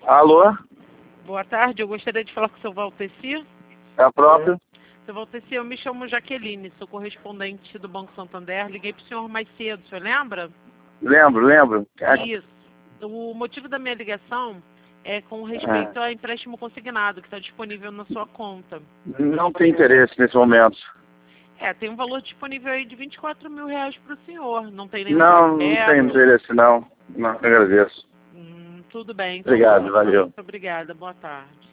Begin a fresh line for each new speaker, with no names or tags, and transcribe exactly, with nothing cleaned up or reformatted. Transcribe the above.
Alô?
Boa tarde, eu gostaria de falar com o seu Valteci.
É a própria?
Seu Valteci, eu me chamo Jaqueline, sou correspondente do Banco Santander. Liguei para o senhor mais cedo, o senhor lembra?
Lembro, lembro.
Isso. O motivo da minha ligação é com respeito
É.
ao empréstimo consignado que está disponível na sua conta.
Não tem interesse nesse momento.
É, tem um valor disponível aí de vinte e quatro mil reais para o senhor. Não tem nenhum
Não, não
projeto?
tem interesse não. Não, agradeço.
Hum, tudo bem. Então,
Obrigado, valeu.
muito obrigada. Boa tarde.